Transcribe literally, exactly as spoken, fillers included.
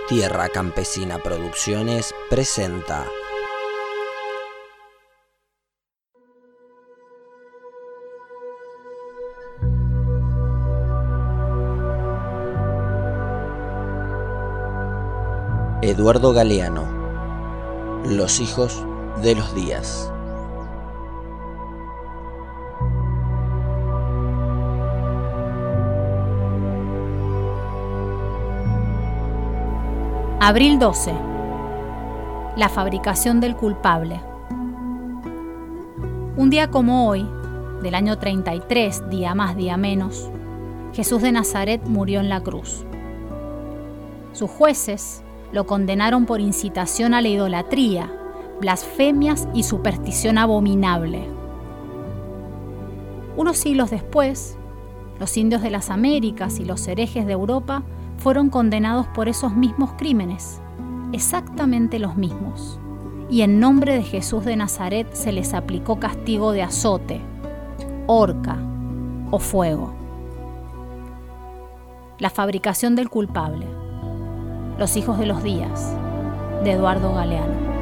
Tierra Campesina Producciones presenta Eduardo Galeano, Los hijos de los días. Abril doce. La fabricación del culpable. Un día como hoy, del año treinta y tres, día más, día menos, Jesús de Nazaret murió en la cruz. Sus jueces lo condenaron por incitación a la idolatría, blasfemias y superstición abominable. Unos siglos después, los indios de las Américas y los herejes de Europa fueron condenados por esos mismos crímenes, exactamente los mismos, y en nombre de Jesús de Nazaret se les aplicó castigo de azote, horca o fuego. La fabricación del culpable. Los hijos de los días, de Eduardo Galeano.